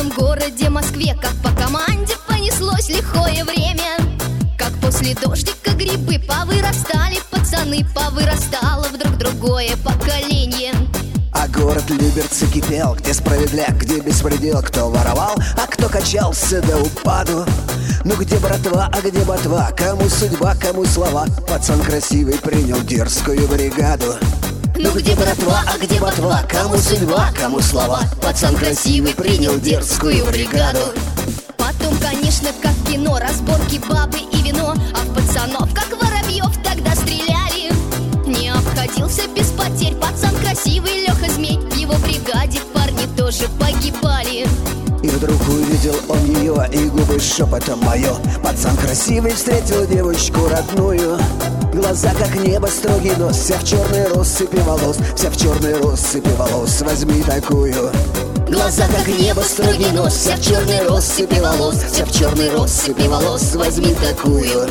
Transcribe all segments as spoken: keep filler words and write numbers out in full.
славном городе Москве, как по команде понеслось лихое время. Как после дождика грибы повырастали, пацаны, повырастало вдруг другое поколение. А город Люберцы кипел, где справедляк, где беспредел, кто воровал, а кто качался до упаду. Ну где братва, а где ботва, кому судьба, кому слова, пацан красивый принял дерзкую бригаду. Ну где братва, а где ботва, кому судьба, кому слова, пацан красивый принял дерзкую бригаду. Потом, конечно, как в кино, разборки, бабы и вино, а в пацанов, как воробьев, тогда стреляли. Не обходился без потерь пацан красивый Леха Змей, в его бригаде парни тоже погибали. И вдруг увидел он ее, и губы шепотом мое. Пацан красивый встретил девочку родную. Глаза как небо, строгий нос, вся в черной россыпи волос, вся в черной россыпи волос, возьми такую. Глаза как небо, строгий нос, вся в черной россыпи волос, вся в черной россыпи волос, возьми такую.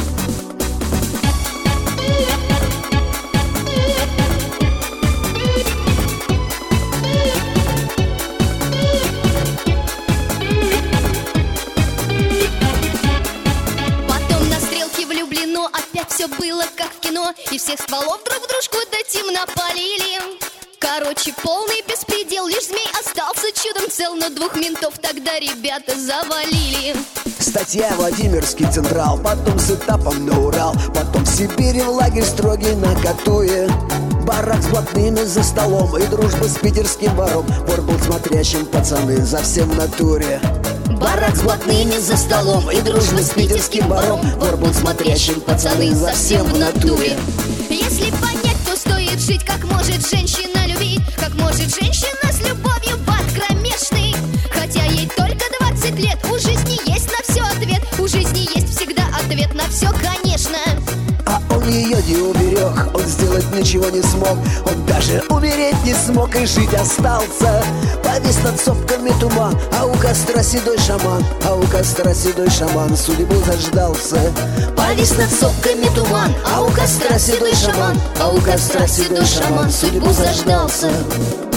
Опять все было как в кино, и всех стволов друг в дружку до темна полили. Короче, полный беспредел, лишь Змей остался чудом цел, но двух ментов тогда ребята завалили. Статья Владимирский Централ, потом с этапом на Урал, потом в Сибири в лагерь строгий на Катуе. Барак с блатными за столом и дружба с питерским вором, вор был смотрящим, пацаны, за всем в натуре. Барак с блатными за столом и дружба с питерским вором, вор был смотрящим, пацаны, за всем в натуре. Если понять, то стоит жить, как может женщина любить, как может женщина с любовью в ад кромешный. Хотя ей только двадцать лет, у жизни есть на все ответ, у жизни есть всегда ответ на все, конечно. А он ее не уберег, он сделать ничего не смог, он даже умереть не смог и жить остался. Повис над сопками туман, а у костра седой шаман, а у костра седой шаман судьбу заждался. Повис над сопками туман, а у костра седой шаман, а у костра седой шаман судьбу заждался.